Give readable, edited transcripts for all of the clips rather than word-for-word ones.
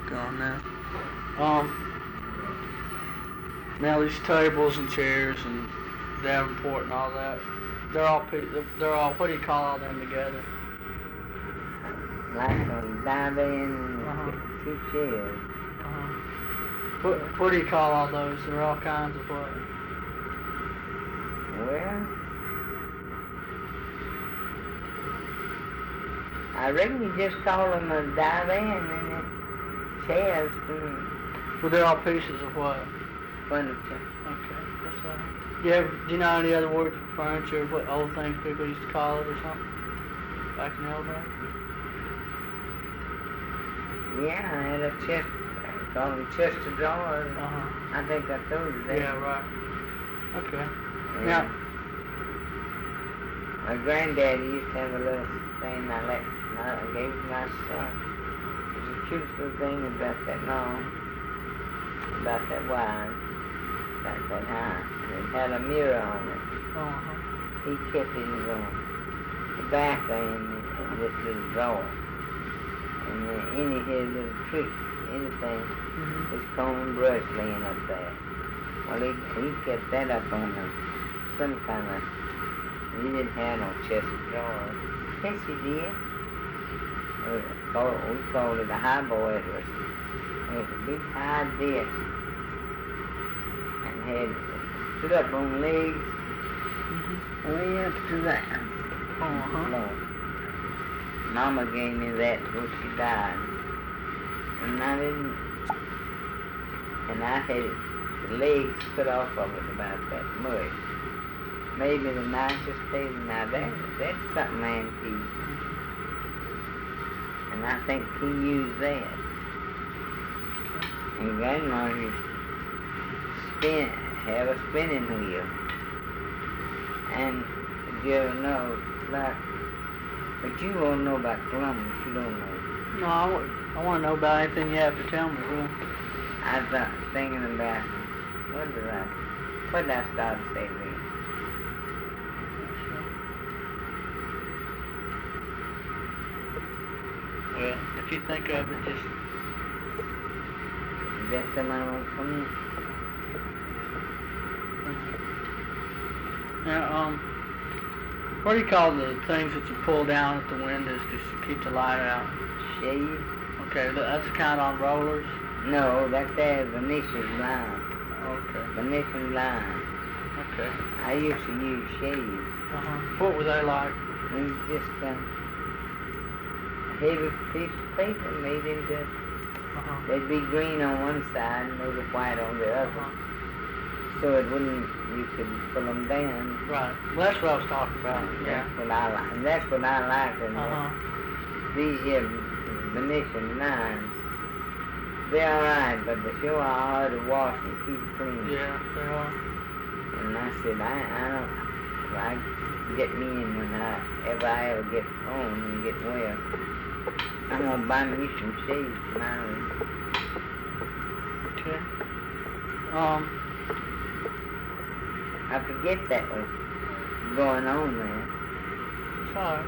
on now. Now these tables and chairs and Davenport and all that, they're all what do you call all them together? Like a divan and 2 chairs. What do you call all those? They're all kinds of what? Well, I reckon you just call them a divan and the chairs for Well, they're all pieces of what? furniture. Okay, that's all right. Do you know any other word for furniture? What old things people used to call it or something? Back in the old days? Yeah, I had a chest, called them chest of drawers. I think I told you that. Yeah, right. Okay. Yeah. Now, my granddaddy used to have a little thing I gave to my son. It was the cutest little thing about that long, about that wide, about that high. And it had a mirror on it. He kept it in the back end in this little drawer. And any his little tricks, anything, his comb and brush laying up there. Well, he kept that up on some kind of, he didn't have no chest of drawers. Yes, he did. We called it a highboy. It was a big high desk. And had stood up on legs way up to that. Lord. Mama gave me that before she died. And I had the legs cut off of it about that much. Maybe the nicest table. Now that's something antique. And I think he used that. And Grandma used to have a spinning wheel. And did you ever know about, but you won't know about Columbus, you don't know. No, I want to know about anything you have to tell me, really. I was thinking about, what did I start to say then? Well, if you think of it, just... Is that somebody want to come in? Now, what do you call the things that you pull down at the windows to keep the light out? Shade? Okay, that's kind on rollers? No, that's a Venetian blind. Okay. Venetian blind. Okay. I used to use shades. What were they like? It was just a heavy piece of paper made into, they'd be green on one side and maybe white on the other. So it wouldn't, you could pull them down. Right. Well, that's what I was talking about. Yeah. That's what I like. And that's what I like. These here Venetian blinds, they're alright, but they sure are hard to wash and keep clean. Yeah, they are. And I said, I get me in when if I ever get home and get well, I'm gonna buy me some shades for my room. Okay. I forget that was going on there. It's alright.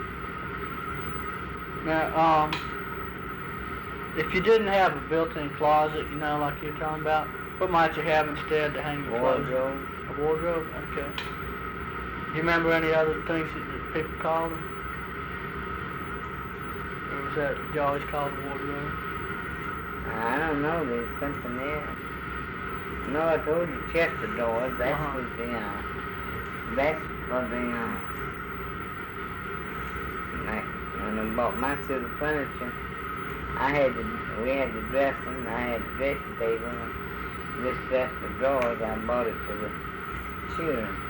Now, if you didn't have a built-in closet, you know, like you're talking about, what might you have instead to hang your clothes? Wardrobe. A wardrobe? Okay. Do you remember any other things that people called them? Or was that you always called a wardrobe? I don't know, there's something there. No, I told you chest of doors, that's what that's for the, like, when I bought my suit of furniture, we had the dressing, I had the dressing table, and this chest of drawers, I bought it for the children.